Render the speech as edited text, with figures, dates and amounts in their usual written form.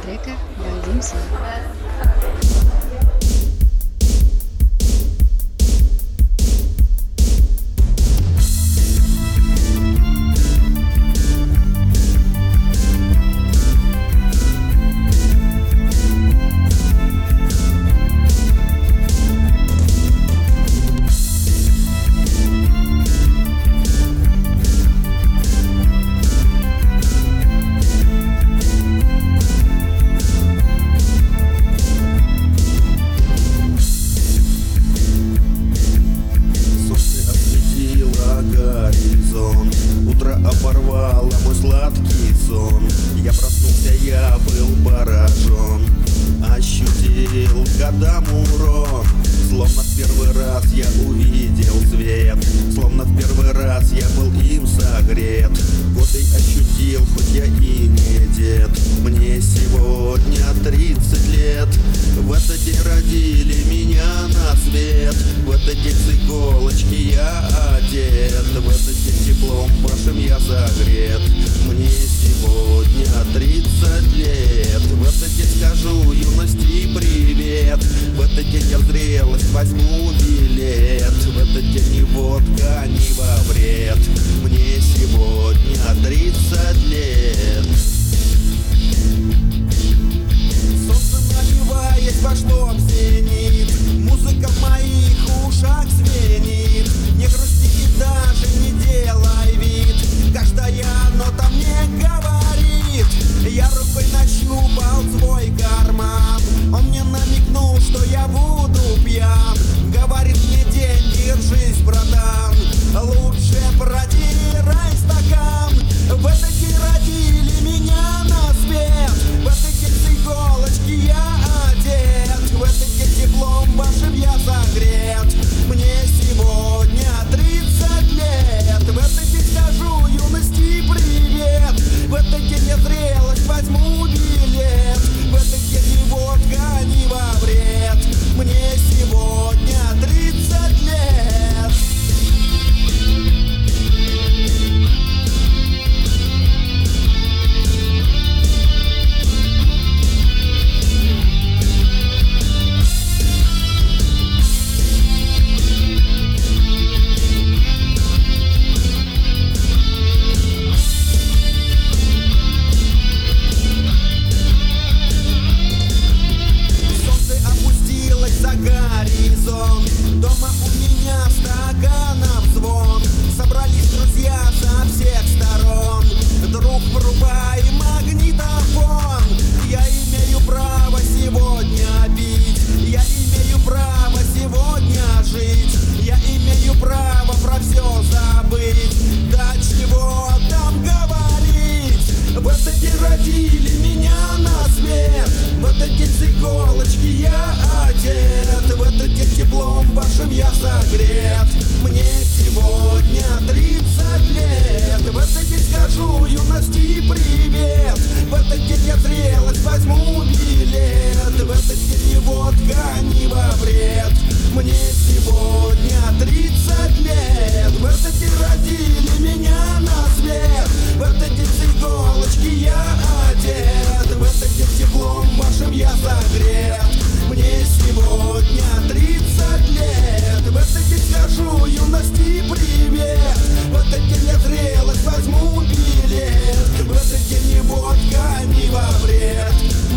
трека «Дадимся». Утро оборвало мой сладкий сон. Я проснулся, я был поражен, ощутил годам урон. Словно в первый раз я увидел свет, словно в первый раз я был им согрет. Годы ощутил, хоть я и не дед. Мне сегодня 30 лет. В этот день родили меня на свет. В этот день с иголочки я одет. В этот день теплом вашим я согрет. Мне сегодня 30 лет. В этот день скажу юности привет. В этот день я в зрелость возьму билет. В этот день ни водка, ни во вред. Мне сегодня 30 лет. Солнце, наливаясь, вошло в зенит. Музыка в моих ушах звенит. Не грусти и даже не делай вид. Каждая нота мне говорит. Я рукой нащупал свой карман. Он мне намекнул, что я буду пьян. Говорит мне: день, держись, братан. Лучше протирай стакан. В этот день родили меня на свет. В этот день с иголочки я одет. В этот день теплом вашим я согрет. Мне сегодня 30 лет. В этот день скажу юности привет. В этот день я зрелость возьму билет. В этот день ни водка, ни во вред. Мне сегодня 30 лет. За горизонт. Дома у меня стаканов звон. Собрались друзья со всех сторон. Друг, врубай магнитофон. Я имею право сегодня пить. Я имею право сегодня жить. Я имею право про все забыть. Да чего там говорить. В этот день родили меня на свет. В этот день с иголочки я одет. В этот день теплом вашим я согрет. Мне сегодня 30 лет. В этот день скажу юности привет. В этот день я зрелость возьму билет. В этот день ни водка, ни во вред. Мне сегодня 30 лет. В этот день родили меня на свет. В этот день с иголочки я одет. В этот день теплом вашим я согрет. Мне сегодня 30 лет. В этот день скажу юности привет. В этот день я зрелость возьму билет. В этот день ни водка, ни во вред.